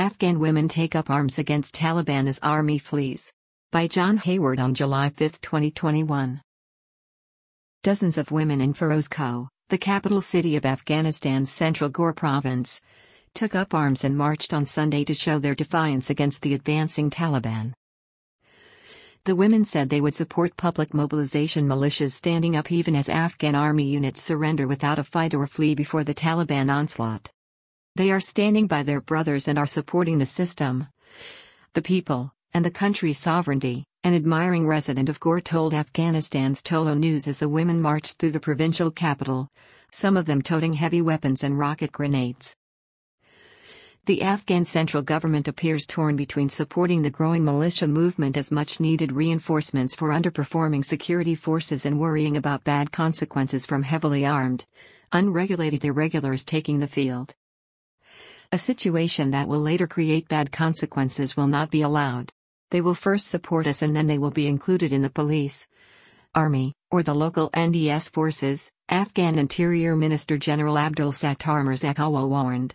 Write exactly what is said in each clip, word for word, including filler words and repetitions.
Afghan women take up arms against Taliban as army flees. By John Hayward on July fifth, twenty twenty-one. Dozens of women in Firozkoh, the capital city of Afghanistan's central Ghor province, took up arms and marched on Sunday to show their defiance against the advancing Taliban. The women said they would support public mobilization militias standing up even as Afghan army units surrender without a fight or flee before the Taliban onslaught. They are standing by their brothers and are supporting the system, the people, and the country's sovereignty, an admiring resident of Ghor told Afghanistan's Tolo News as the women marched through the provincial capital, some of them toting heavy weapons and rocket grenades. The Afghan central government appears torn between supporting the growing militia movement as much-needed reinforcements for underperforming security forces and worrying about bad consequences from heavily armed, unregulated irregulars taking the field. A situation that will later create bad consequences will not be allowed. They will first support us and then they will be included in the police, army, or the local N D S forces, Afghan Interior Minister General Abdul Sattar Mirzakhalwa warned.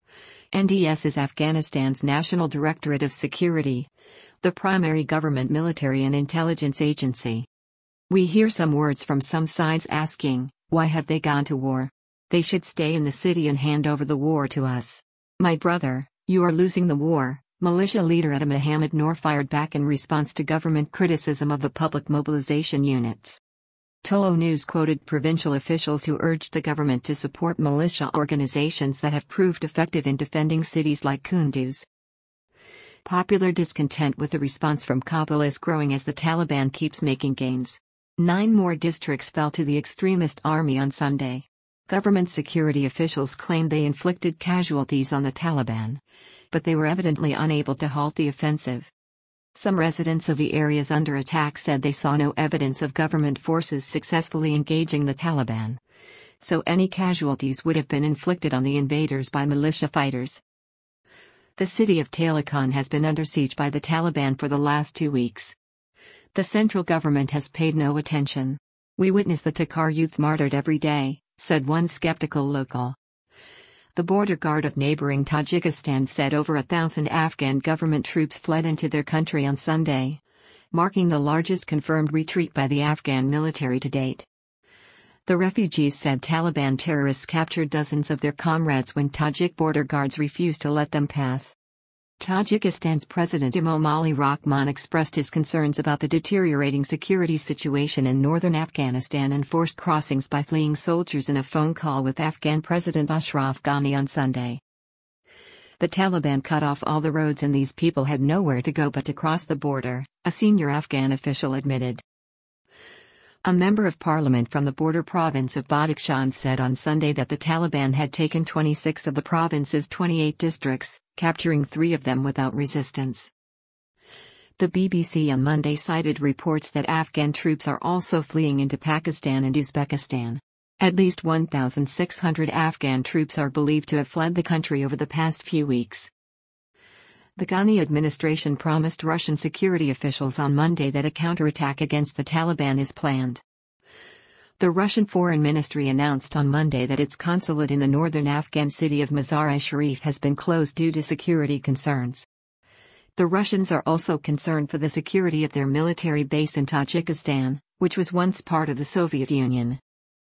N D S is Afghanistan's National Directorate of Security, the primary government military and intelligence agency. We hear some words from some sides asking, why have they gone to war? They should stay in the city and hand over the war to us. My brother, you are losing the war, militia leader Etta Mohammed Noor fired back in response to government criticism of the public mobilization units. Tolo News quoted provincial officials who urged the government to support militia organizations that have proved effective in defending cities like Kunduz. Popular discontent with the response from Kabul is growing as the Taliban keeps making gains. Nine more districts fell to the extremist army on Sunday. Government security officials claimed they inflicted casualties on the Taliban, but they were evidently unable to halt the offensive. Some residents of the areas under attack said they saw no evidence of government forces successfully engaging the Taliban, so any casualties would have been inflicted on the invaders by militia fighters. The city of Talekan has been under siege by the Taliban for the last two weeks. The central government has paid no attention. We witness the Takhar youth martyred every day, said one skeptical local. The border guard of neighboring Tajikistan said over a thousand Afghan government troops fled into their country on Sunday, marking the largest confirmed retreat by the Afghan military to date. The refugees said Taliban terrorists captured dozens of their comrades when Tajik border guards refused to let them pass. Tajikistan's President Emomali Rahman expressed his concerns about the deteriorating security situation in northern Afghanistan and forced crossings by fleeing soldiers in a phone call with Afghan President Ashraf Ghani on Sunday. The Taliban cut off all the roads and these people had nowhere to go but to cross the border, a senior Afghan official admitted. A member of parliament from the border province of Badakhshan said on Sunday that the Taliban had taken twenty-six of the province's twenty-eight districts, capturing three of them without resistance. The B B C on Monday cited reports that Afghan troops are also fleeing into Pakistan and Uzbekistan. At least one thousand six hundred Afghan troops are believed to have fled the country over the past few weeks. The Ghani administration promised Russian security officials on Monday that a counterattack against the Taliban is planned. The Russian Foreign Ministry announced on Monday that its consulate in the northern Afghan city of Mazar-e-Sharif has been closed due to security concerns. The Russians are also concerned for the security of their military base in Tajikistan, which was once part of the Soviet Union.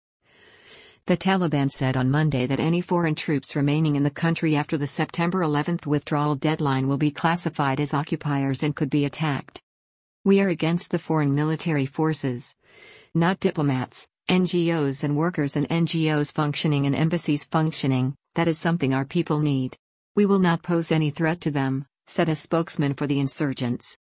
The Taliban said on Monday that any foreign troops remaining in the country after the September eleventh withdrawal deadline will be classified as occupiers and could be attacked. We are against the foreign military forces, not diplomats, N G Os and workers and N G Os functioning and embassies functioning. That is something our people need. We will not pose any threat to them, said a spokesman for the insurgents.